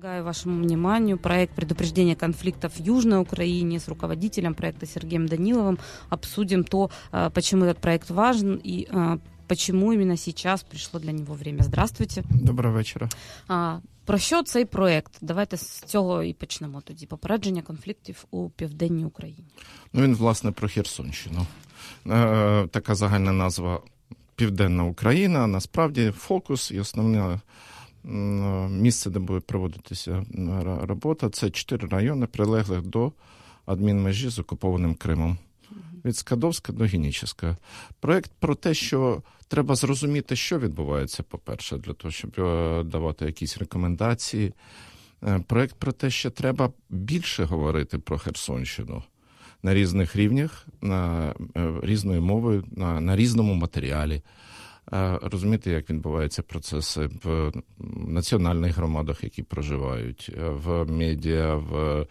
Предлагаю вашему вниманию проект предупреждения конфликтов в Южной Украине. С руководителем проекта Сергеем Даниловым обсудим то, почему этот проект важен и почему именно сейчас пришло для него время. Здравствуйте. Доброго вечора. Про що цей проект? Давайте з цього і почнемо тоді. Попередження конфліктів у Південній Україні. Він, власне, про Херсонщину. Така загальна назва Південна Україна. Насправді фокус і основне місце, де буде проводитися робота, це 4 райони, прилеглих до адмінмежі з окупованим Кримом. Від Скадовська до Генічеська. Проєкт про те, що треба зрозуміти, що відбувається, по-перше, для того, щоб давати якісь рекомендації. Проєкт про те, що треба більше говорити про Херсонщину на різних рівнях, різною мовою, на різному матеріалі. Розуміти, як відбуваються процеси в національних громадах, які проживають, в медіа,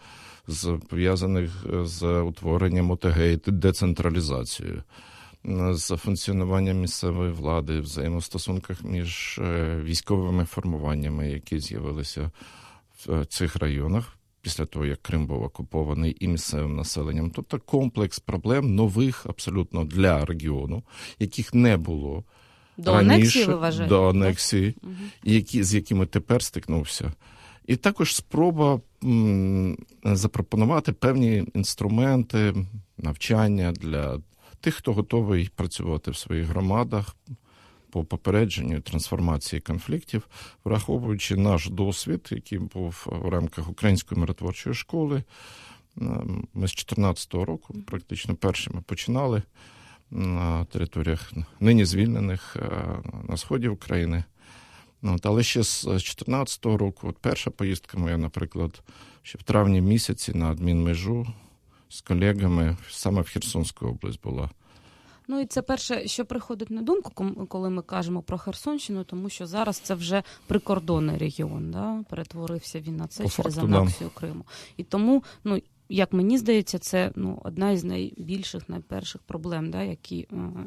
пов'язаних з утворенням ОТГ і децентралізацією, з функціонуванням місцевої влади, взаємостосунках між військовими формуваннями, які з'явилися в цих районах після того, як Крим був окупований, і місцевим населенням. Тобто комплекс проблем нових абсолютно для регіону, яких не було до раніше, анексії, ви вважаєте? До анексії, з якими тепер стикнувся. І також спроба запропонувати певні інструменти навчання для тих, хто готовий працювати в своїх громадах по попередженню трансформації конфліктів, враховуючи наш досвід, який був в рамках Української миротворчої школи. Ми з 2014 року практично першими починали на територіях нині звільнених на сході України. Але ще з 2014 року, перша поїздка моя, наприклад, ще в травні місяці на адмінмежу з колегами саме в Херсонську область була. Ну і це перше, що приходить на думку, коли ми кажемо про Херсонщину, тому що зараз це вже прикордонний регіон, да? Перетворився він на це через анексію Криму. І тому, як мені здається, це одна із найбільших, найперших проблем, да, які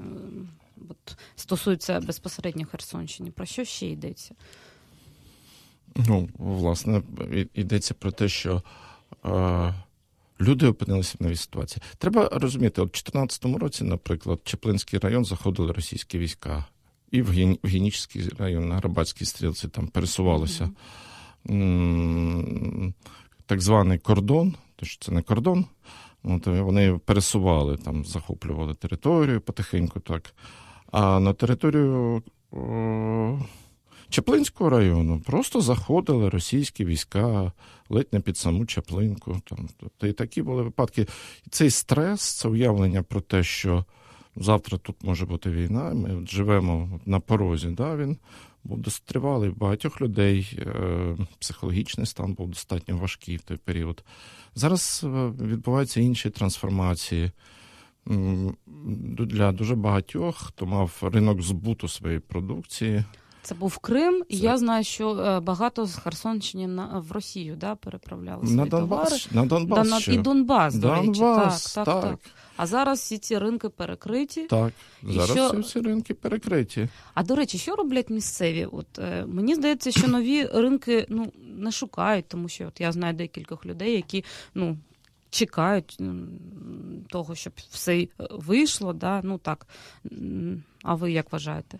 стосуються безпосередньо Херсонщини. Про що ще йдеться? Власне, йдеться про те, що люди опинилися в новій ситуації. Треба розуміти, от в 2014 році, наприклад, в Чаплинський район заходили російські війська. І в Генічеський район, на Арабатській стрілці там пересувалося так званий кордон, тому що це не кордон, вони пересували, там захоплювали територію потихеньку так. А на територію Чаплинського району просто заходили російські війська ледь не під саму Чаплинку. Тобто і такі були випадки. І цей стрес, це уявлення про те, що завтра тут може бути війна, ми живемо на порозі, да, він був досить тривалий. Багатьох людей психологічний стан був достатньо важкий в той період. Зараз відбуваються інші трансформації. Для дуже багатьох, хто мав ринок збуту своєї продукції. Це був Крим, і я знаю, що багато з Херсонщини в Росію переправляли свої товари. На Донбас. І Донбас, до речі. Так. А зараз всі ці ринки перекриті. Так, зараз всі ринки перекриті. А, до речі, що роблять місцеві? Мені здається, що нові ринки не шукають, тому що я знаю декількох людей, які чекають того, щоб все вийшло. Да? А ви як вважаєте?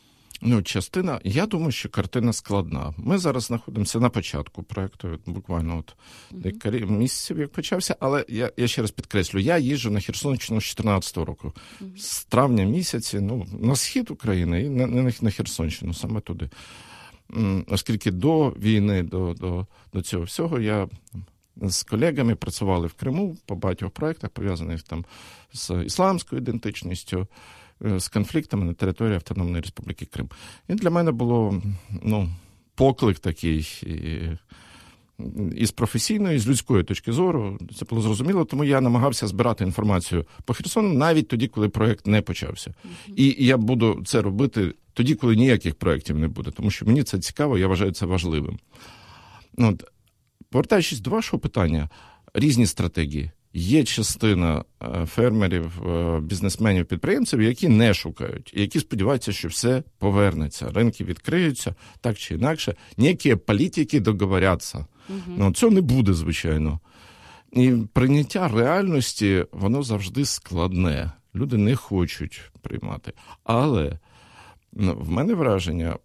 Я думаю, що картина складна. Ми зараз знаходимося на початку проєкту, буквально декілька місяців, як почався, але я ще раз підкреслю, я їжджу на Херсонщину з 2014 року. З травня місяці, на схід України і на Херсонщину, саме туди. Оскільки до війни, до цього всього, я з колегами працювали в Криму по багатьох проєктах, пов'язаних там з ісламською ідентичністю, з конфліктами на території Автономної Республіки Крим. І для мене було поклик такий і з професійної, і з людської точки зору. Це було зрозуміло, тому я намагався збирати інформацію по Херсону навіть тоді, коли проєкт не почався. І я буду це робити тоді, коли ніяких проєктів не буде, тому що мені це цікаво, я вважаю це важливим. Повертаючись до вашого питання, різні стратегії. Є частина фермерів, бізнесменів, підприємців, які не шукають, і які сподіваються, що все повернеться, ринки відкриються, так чи інакше. Ніякі політики договоряться. Ну, цього не буде, звичайно. І прийняття реальності, воно завжди складне. Люди не хочуть приймати. Але в мене враження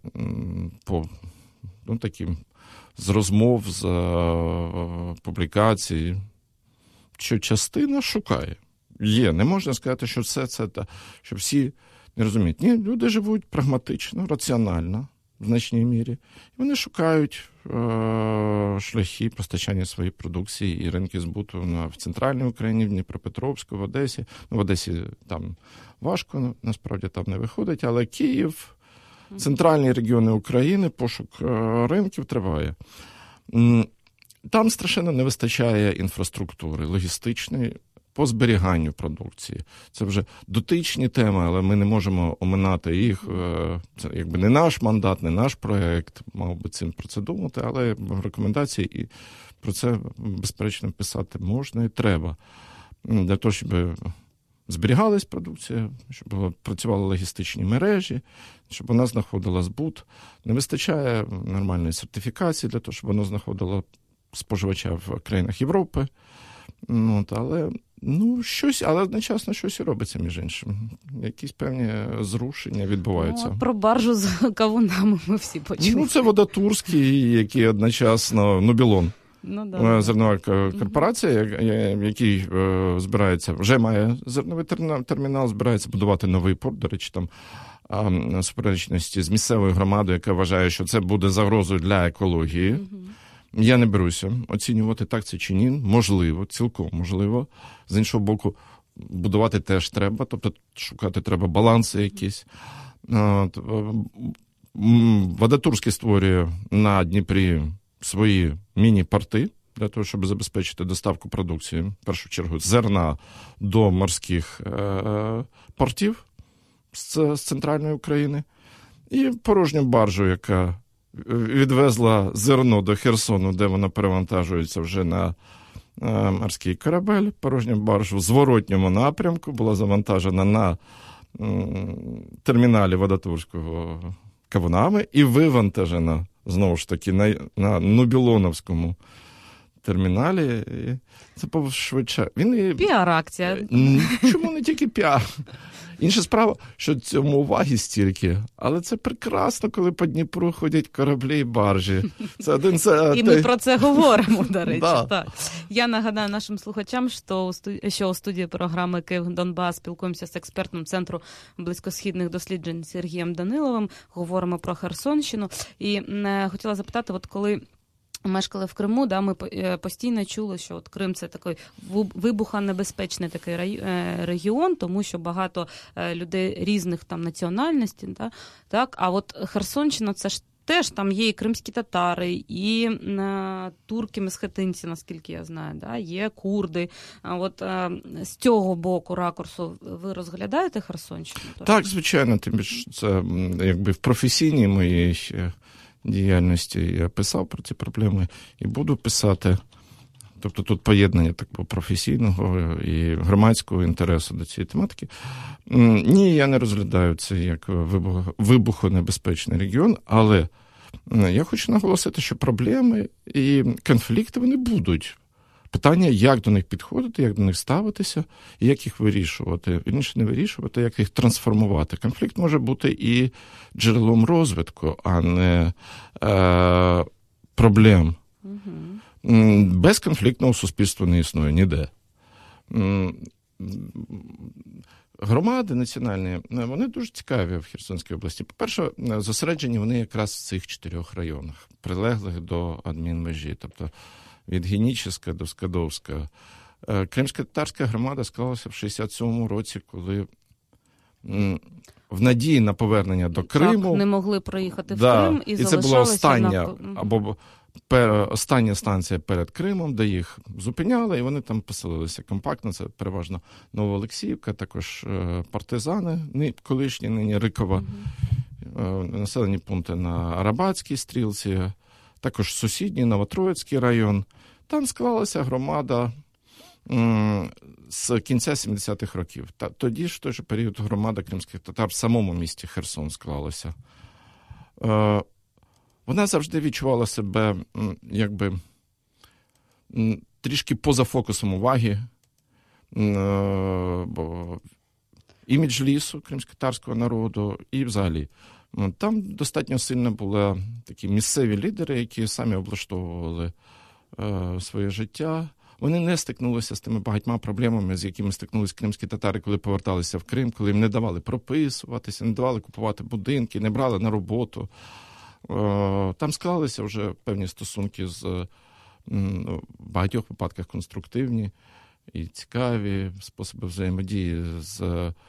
таким з розмов, з публікацій, що частина шукає. Не можна сказати, що все це, що всі не розуміють. Ні, люди живуть прагматично, раціонально, в значній мірі. І вони шукають шляхи постачання своєї продукції і ринки збуту в центральній Україні, в Дніпропетровську, в Одесі. В Одесі там важко, насправді там не виходить, але Київ, центральні регіони України, пошук ринків триває. Там страшенно не вистачає інфраструктури логістичної по зберіганню продукції. Це вже дотичні теми, але ми не можемо оминати їх. Це якби не наш мандат, не наш проєкт, мав би про це думати, але в рекомендації і про це, безперечно, писати можна і треба. Для того, щоб зберігалась продукція, щоб працювали логістичні мережі, щоб вона знаходила збут. Не вистачає нормальної сертифікації для того, щоб вона знаходила споживача в країнах Європи. Але одночасно щось і робиться, між іншим. Якісь певні зрушення відбуваються. Про баржу з кавунами ми всі почули. Це Водотурський, який одночасно, Нобілон. Зернова корпорація, який збирається, вже має зерновий термінал, збирається будувати новий порт. До речі, там суперечності з місцевою громадою, яка вважає, що це буде загрозою для екології. Я не беруся оцінювати, так це чи ні. Можливо, цілком можливо. З іншого боку, будувати теж треба, тобто шукати треба баланси якісь. Водотурський створює на Дніпрі свої міні-порти для того, щоб забезпечити доставку продукції, в першу чергу, зерна до морських портів з центральної України. І порожню баржу, яка відвезла зерно до Херсону, де вона перевантажується вже на морський корабель. Порожню баржу в зворотньому напрямку була завантажена на терміналі Водотурського кавунами і вивантажена, знову ж таки, на Нобілоновському терміналі. Це швидше. Піар-акція. Чому не тільки піар? Інша справа, що цьому уваги стільки, але це прекрасно, коли по Дніпру ходять кораблі і баржі. І ми про це говоримо, до речі. Так. Я нагадаю нашим слухачам, що у студії програми «Київ-Донбас» спілкуємося з експертом Центру близькосхідних досліджень Сергієм Даниловим, говоримо про Херсонщину. І хотіла запитати, коли мешкали в Криму, ми постійно чули, що Крим – це такий вибухонебезпечний такий регіон, тому що багато людей різних там національностей, так? А Херсонщина – це ж теж там є і кримські татари, і турки-месхетинці, наскільки я знаю, є курди. З цього боку ракурсу ви розглядаєте Херсонщину? Так, звичайно, тим більше це якби в професійній моїй діяльності я писав про ці проблеми і буду писати. Тобто тут поєднання такого професійного і громадського інтересу до цієї тематики. Ні, я не розглядаю це як вибухонебезпечний регіон, але я хочу наголосити, що проблеми і конфлікти вони будуть. Питання, як до них підходити, як до них ставитися, і як їх вирішувати. Вірніше не вирішувати, як їх трансформувати. Конфлікт може бути і джерелом розвитку, а не проблем. Безконфліктного суспільства не існує ніде. Громади національні, вони дуже цікаві в Херсонській області. По-перше, зосереджені вони якраз в цих 4 районах, прилеглих до адмінмежі, тобто від Геніческа до Скадовська. Кримсько-татарська громада склалася в 67-му році, коли в надії на повернення до Криму. Так, не могли проїхати в Крим і залишалися. І це була остання станція перед Кримом, де їх зупиняли, і вони там поселилися компактно. Це переважно Новоолексіївка, також партизани, колишні, нині Рикова, населені пункти на Арабатській стрілці, також сусідній Новотроїцький район. Там склалася громада з кінця 70-х років. Тоді ж в той же період громада кримських татар в самому місті Херсон склалася. Вона завжди відчувала себе якби трішки поза фокусом уваги, бо імідж лісу кримськотатарського народу і взагалі. Там достатньо сильно були такі місцеві лідери, які самі облаштовували своє життя. Вони не стикнулися з тими багатьма проблемами, з якими стикнулися кримські татари, коли поверталися в Крим, коли їм не давали прописуватися, не давали купувати будинки, не брали на роботу. Там склалися вже певні стосунки в багатьох випадках конструктивні і цікаві способи взаємодії з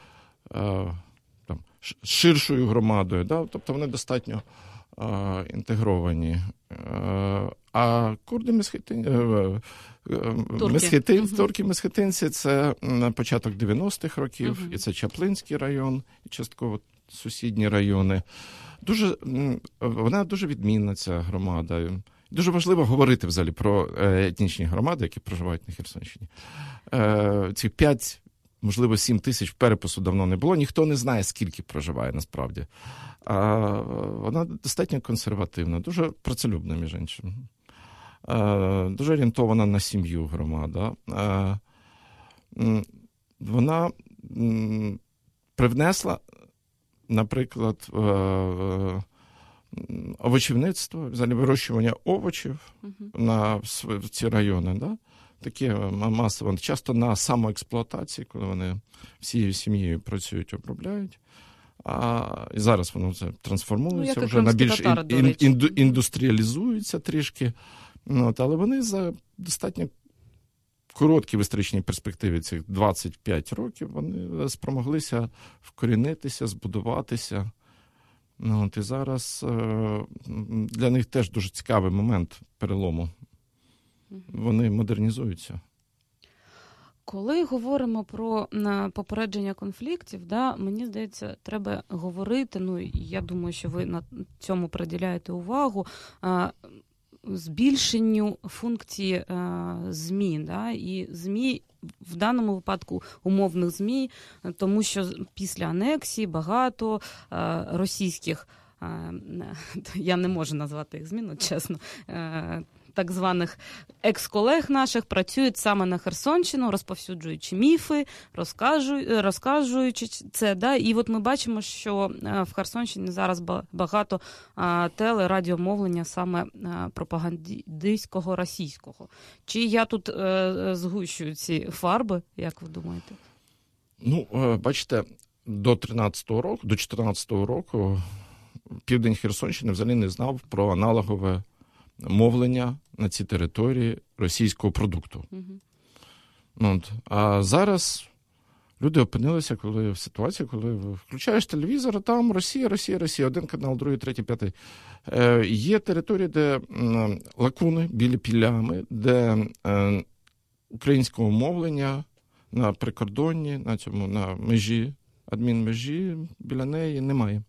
ширшою громадою. Да? Тобто вони достатньо інтегровані. А курди турки-месхетинці – це початок 90-х років, і це Чаплинський район, і частково сусідні райони. Вона дуже відмінна, ця громада. Дуже важливо говорити взагалі про етнічні громади, які проживають на Херсонщині. Ці 5, можливо, 7 тисяч перепису давно не було. Ніхто не знає, скільки проживає насправді. Вона достатньо консервативна, дуже працелюбна, між іншим. Дуже орієнтована на сім'ю громада. Вона привнесла, наприклад, овочівництво, взагалі вирощування овочів в ці райони, да? Таке масово, часто на самоексплуатації, коли вони всією сім'єю працюють, обробляють. І зараз воно вже трансформується, вже на більш індустріалізується трішки. Але вони за достатньо короткі в історичній перспективі, цих 25 років, вони спромоглися вкорінитися, збудуватися. І зараз для них теж дуже цікавий момент перелому. Вони модернізуються. Коли говоримо про попередження конфліктів, мені здається, треба говорити, я думаю, що ви на цьому приділяєте увагу, збільшенню функції ЗМІ, і ЗМІ, в даному випадку умовних ЗМІ, тому що після анексії багато російських, я не можу назвати їх ЗМІ, чесно, так званих екс-колег наших працюють саме на Херсонщину, розповсюджуючи міфи, розказуючи це. І от ми бачимо, що в Херсонщині зараз багато телерадіомовлення саме пропагандистського російського. Чи я тут згущую ці фарби, як ви думаєте? Бачите, до 2014 року південь Херсонщини взагалі не знав про аналогове мовлення на цій території російського продукту. А зараз люди опинилися в ситуації, коли включаєш телевізор, а там Росія, один канал, другий, третій, п'ятий. Є території, де лакуни, білі плями, де українського мовлення на прикордонні, на межі, адмінмежі, біля неї немає.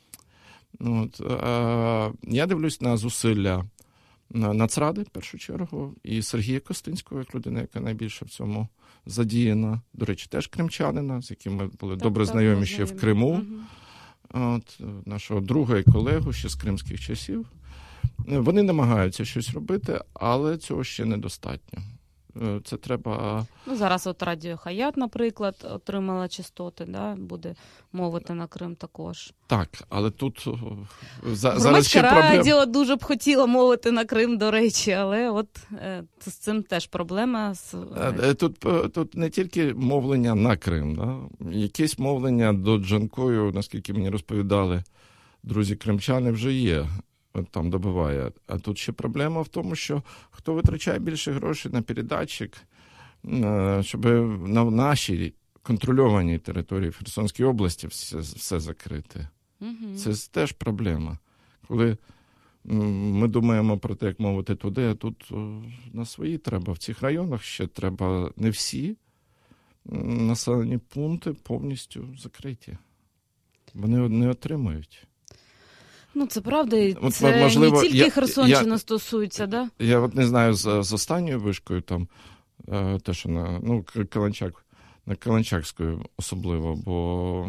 Я дивлюсь на зусилля Нацради, в першу чергу, і Сергія Костинського, як людина, яка найбільше в цьому задіяна. До речі, теж кримчанина, з яким ми були добре знайомі ще в Криму. Нашого друга і колегу ще з кримських часів. Вони намагаються щось робити, але цього ще недостатньо. Це треба... Зараз от Радіо Хаят, наприклад, отримала частоти, буде мовити на Крим також. Так, але тут зараз ще проблема. Радіо дуже б хотіло мовити на Крим, до речі, але от з цим теж проблема. Тут не тільки мовлення на Крим, якесь мовлення до Джанкою, наскільки мені розповідали друзі-кримчани, вже є. Там добиває. А тут ще проблема в тому, що хто витрачає більше грошей на передатчик, щоб на нашій контрольованій території в Херсонській області все закрити. Це теж проблема. Коли ми думаємо про те, як мовити туди, а тут на свої треба. В цих районах ще треба не всі населені пункти повністю закриті. Вони не отримують. Це правда, і це не тільки Херсонщина стосується, да? Я не знаю, з останньою вишкою там те, що на Каланчакської особливо, бо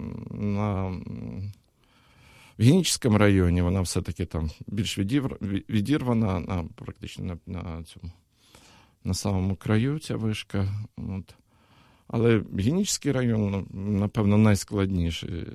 в Генічському районі вона все-таки там більш відірвана, практично на самому краю ця вишка. От. Але Генічський район, напевно, найскладніший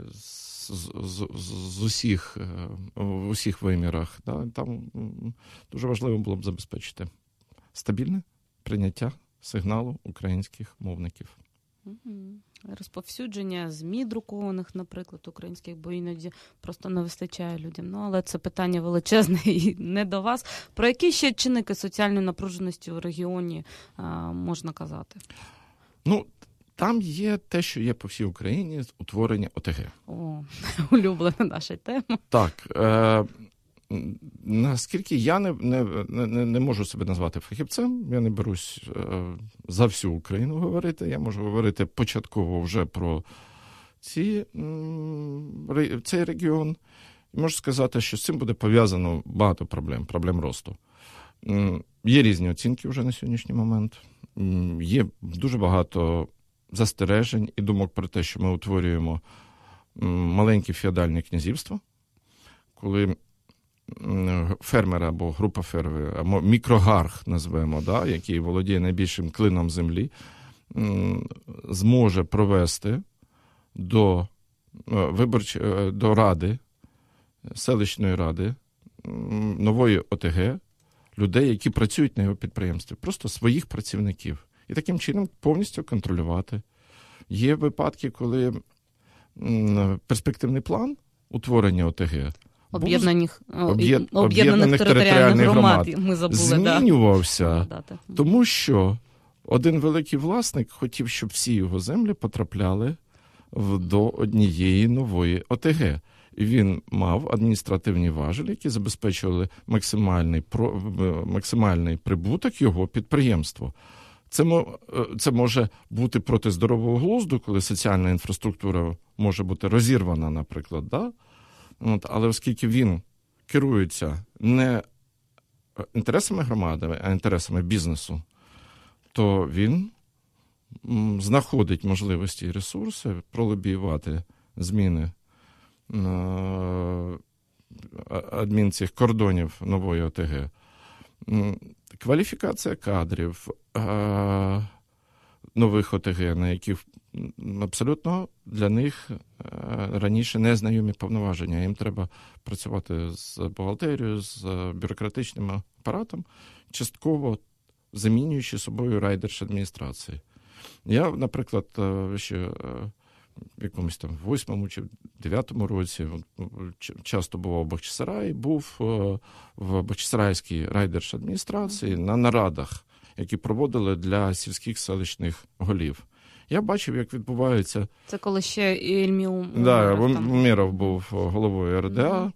в усіх вимірах. Да? Там дуже важливо було б забезпечити стабільне прийняття сигналу українських мовників. Розповсюдження ЗМІ друкованих, наприклад, українських, бо іноді просто не вистачає людям. Але це питання величезне і не до вас. Про які ще чинники соціальної напруженості у регіоні можна казати? Там є те, що є по всій Україні, утворення ОТГ. Улюблена наша тема. Так. Наскільки я не можу себе назвати фахівцем, я не берусь за всю Україну говорити, я можу говорити початково вже про цей регіон. І можу сказати, що з цим буде пов'язано багато проблем росту. Є різні оцінки вже на сьогоднішній момент, є дуже багато застережень і думок про те, що ми утворюємо маленьке феодальне князівство, коли фермер або група фермерів, або мікрогарх назвемо, да, який володіє найбільшим клином землі, зможе провести до ради, селищної ради, нової ОТГ, людей, які працюють на його підприємстві, просто своїх працівників. І таким чином повністю контролювати. Є випадки, коли перспективний план утворення ОТГ Об'єднаних територіальних громад ми забули, змінювався, тому що один великий власник хотів, щоб всі його землі потрапляли до однієї нової ОТГ. І він мав адміністративні важелі, які забезпечували максимальний прибуток його підприємству. Це може бути проти здорового глузду, коли соціальна інфраструктура може бути розірвана, наприклад, да? Але оскільки він керується не інтересами громади, а інтересами бізнесу, то він знаходить можливості і ресурси пролобіювати зміни цих кордонів нової ОТГ. Кваліфікація кадрів нових ОТГ, на яких абсолютно для них раніше незнайомі повноваження. Їм треба працювати з бухгалтерією, з бюрократичним апаратом, частково замінюючи собою райдержадміністрації. Я, наприклад, ще в якомусь там 8-му чи 9-му році часто бував в Бахчисараї, був в Бахчисарайській райдержадміністрації на нарадах, які проводили для сільських селищних голів. Я бачив, як відбувається... Це коли ще Ільмі Умєров. Да, Умєров був головою РДА.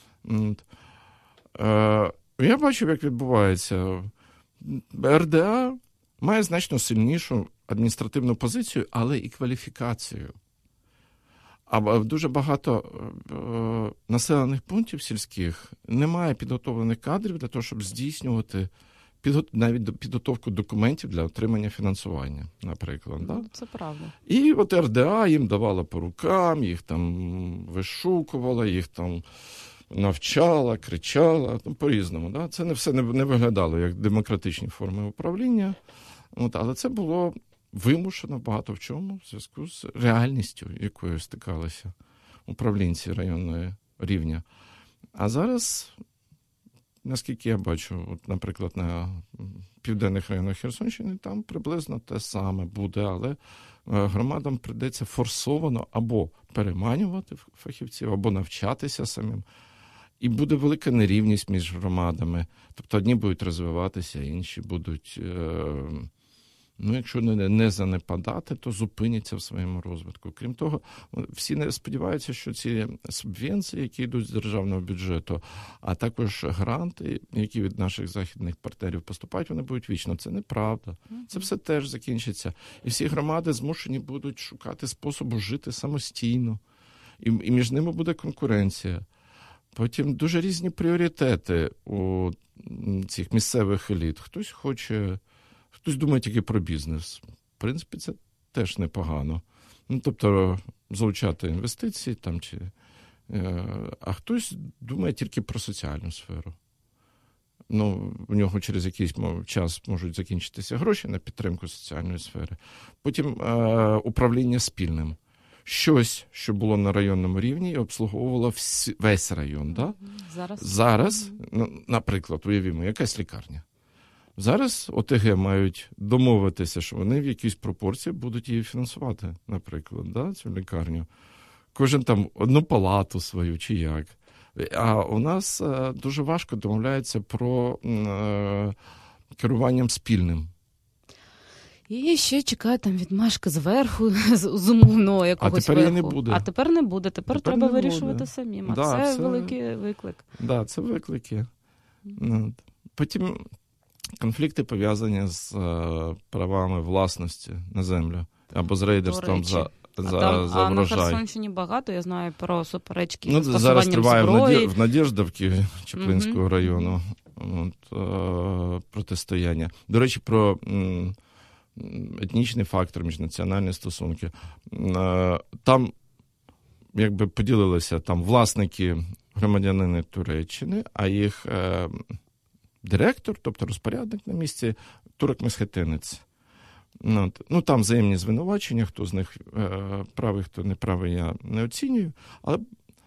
Я бачив, як відбувається. РДА має значно сильнішу адміністративну позицію, але і кваліфікацію. А дуже багато населених пунктів сільських немає підготовлених кадрів для того, щоб здійснювати навіть підготовку документів для отримання фінансування, наприклад. Да? Це правда. І от РДА їм давала по рукам, їх там вишукувала, їх там навчала, кричала, по-різному. Да? Це не все не виглядало як демократичні форми управління, але це було вимушено багато в чому в зв'язку з реальністю, якою стикалися управлінці районного рівня. А зараз, наскільки я бачу, от, наприклад, на південних районах Херсонщини, там приблизно те саме буде, але громадам прийдеться форсовано або переманювати фахівців, або навчатися самим. І буде велика нерівність між громадами. Тобто одні будуть розвиватися, інші будуть... якщо не занепадати, то зупиняться в своєму розвитку. Крім того, всі не сподіваються, що ці субвенції, які йдуть з державного бюджету, а також гранти, які від наших західних партнерів поступають, вони будуть вічно. Це неправда. Це все теж закінчиться. І всі громади змушені будуть шукати способу жити самостійно. І між ними буде конкуренція. Потім дуже різні пріоритети у цих місцевих еліт. Хтось Хтось думає тільки про бізнес. В принципі, це теж непогано. Тобто, залучати інвестиції там, а хтось думає тільки про соціальну сферу. В нього через якийсь час можуть закінчитися гроші на підтримку соціальної сфери. Потім управління спільним. Щось, що було на районному рівні, і обслуговувало весь район. Да? Зараз, наприклад, уявімо, якась лікарня. Зараз ОТГ мають домовитися, що вони в якійсь пропорції будуть її фінансувати, наприклад, да, цю лікарню. Кожен там одну палату свою чи як. А у нас дуже важко домовляється про керуванням спільним. І ще чекає там відмашки зверху, з умовного якогось верху. А тепер не буде. Тепер треба вирішувати самим. Це великий виклик. Так, це виклики. Потім конфлікти пов'язані з правами власності на землю або з рейдерством за врожай. А на Херсонщині багато, я знаю про суперечки з скасуванням зараз триває зброї. в Надєждовці Чаплинського району протистояння. До речі, про етнічний фактор, міжнаціональні стосунки. Там якби поділилися там власники громадянини Туреччини, а їх директор, тобто розпорядник на місці, турок-месхетинець. Там взаємні звинувачення, хто з них правий, хто не правий, я не оцінюю. Але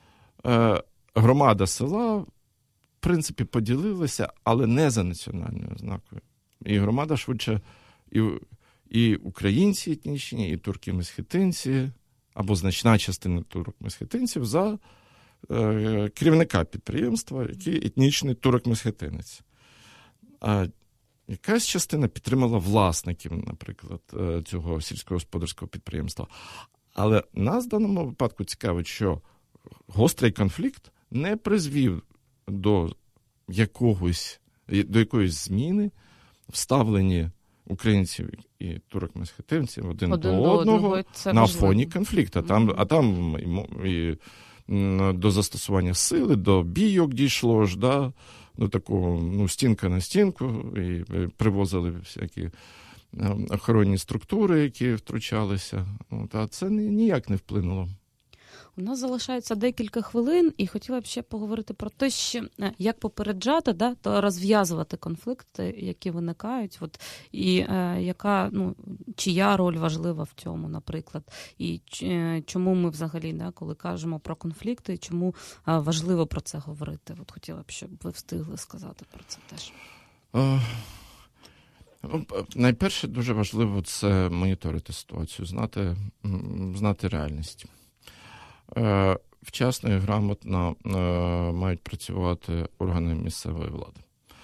громада села, в принципі, поділилася, але не за національною ознакою. І громада швидше, і українці етнічні, і турки-месхетинці, або значна частина турок-месхетинців за керівника підприємства, який етнічний турок-месхетинець. А якась частина підтримала власників, наприклад, цього сільськогосподарського підприємства. Але нас в даному випадку цікавить, що гострий конфлікт не призвів до якоїсь зміни в ставленні українців і турок-месхетинців один до одного на фоні конфлікту. А там і до застосування сили, до бійок дійшло ж, да? До такого, стінка на стінку, і привозили всякі охоронні структури, які втручалися. А це ніяк не вплинуло. У нас залишається декілька хвилин, і хотіла б ще поговорити про те, як попереджати, то розв'язувати конфлікти, які виникають, і яка, чия роль важлива в цьому, наприклад, і чому ми взагалі, коли кажемо про конфлікти, чому важливо про це говорити. Хотіла б, щоб ви встигли сказати про це теж. Найперше, дуже важливо це моніторити ситуацію, знати реальність. Вчасно і грамотно мають працювати органи місцевої влади.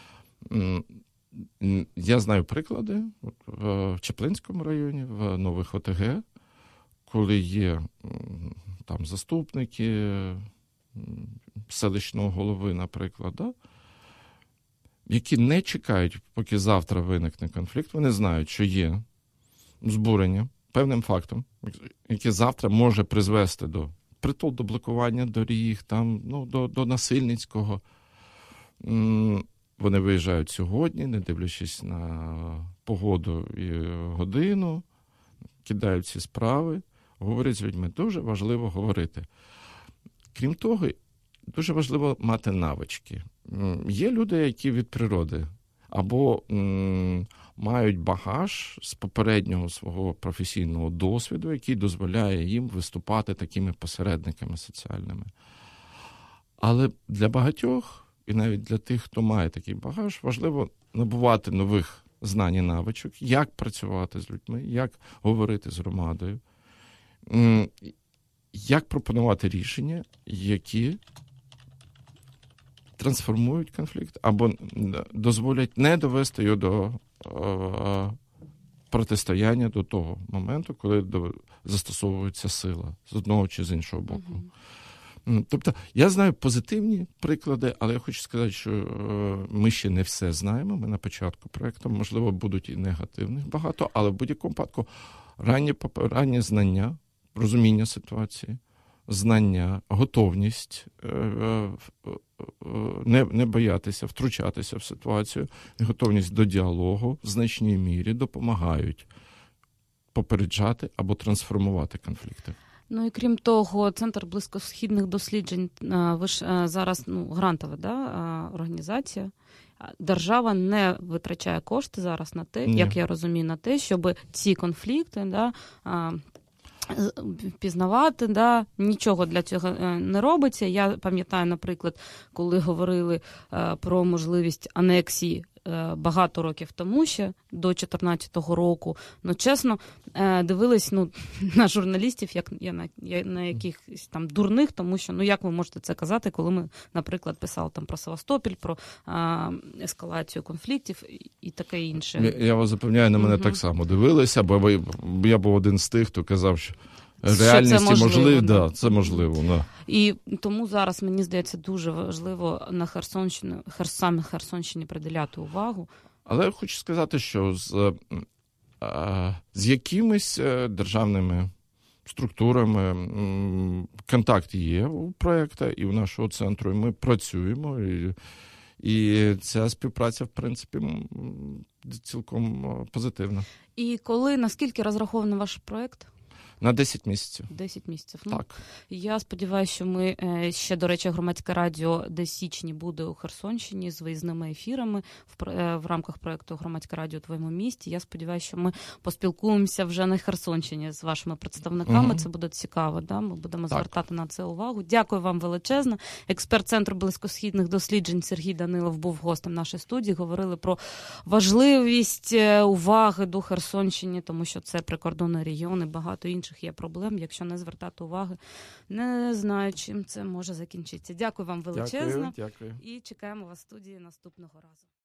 Я знаю приклади в Чаплинському районі, в нових ОТГ, коли є там заступники селищного голови, наприклад, які не чекають, поки завтра виникне конфлікт. Вони знають, що є збурення певним фактом, яке завтра може призвести до притул до блокування доріг, до насильницького. Вони виїжджають сьогодні, не дивлячись на погоду і годину, кидають ці справи, говорять з людьми. Дуже важливо говорити. Крім того, дуже важливо мати навички. Є люди, які від природи або мають багаж з попереднього свого професійного досвіду, який дозволяє їм виступати такими посередниками соціальними. Але для багатьох, і навіть для тих, хто має такий багаж, важливо набувати нових знань і навичок, як працювати з людьми, як говорити з громадою, як пропонувати рішення, які трансформують конфлікт або дозволять не довести його до протистояння до того моменту, коли застосовується сила з одного чи з іншого боку. Тобто, я знаю позитивні приклади, але я хочу сказати, що ми ще не все знаємо. Ми на початку проєкту, можливо, будуть і негативних багато, але в будь-якому випадку раннє знання, розуміння ситуації, знання, готовність не боятися втручатися в ситуацію, і готовність до діалогу в значній мірі допомагають попереджати або трансформувати конфлікти. Ну і крім того, Центр близькосхідних досліджень, ви ж зараз грантова організація. Держава не витрачає кошти зараз на те, як я розумію, на те, щоб ці конфлікти пізнавати, нічого для цього не робиться. Я пам'ятаю, наприклад, коли говорили про можливість анексії багато років тому ще, до 2014 року, чесно, дивились на журналістів, як на якихось там дурних, тому що, як ви можете це казати, коли ми, наприклад, писали там про Севастополь, про ескалацію конфліктів і таке інше. Я вас запевняю, на мене так само дивилися, бо я був один з тих, хто казав, що реальність можливо, це можливо. Да. І тому зараз, мені здається, дуже важливо на саме Херсонщині приділяти увагу. Але я хочу сказати, що з якимись державними структурами контакт є у проєкту і у нашого центру, і ми працюємо, і ця співпраця, в принципі, цілком позитивна. І наскільки розрахований ваш проєкт? На 10 місяців. 10 місяців. Так. Я сподіваюся, що ми ще, до речі, Громадське радіо десь січні буде у Херсонщині з виїзними ефірами в рамках проєкту Громадське радіо у твоєму місті. Я сподіваюся, що ми поспілкуємося вже на Херсонщині з вашими представниками. Це буде цікаво, ми будемо звертати на це увагу. Дякую вам величезно. Експерт Центру близькосхідних досліджень Сергій Данилов був гостем нашої студії. Говорили про важливість уваги до Херсонщини, тому що це прикордонний регіон і багато інших є проблем. Якщо не звертати уваги, не знаю, чим це може закінчитися. Дякую вам величезно. Дякую. І чекаємо вас в студії наступного разу.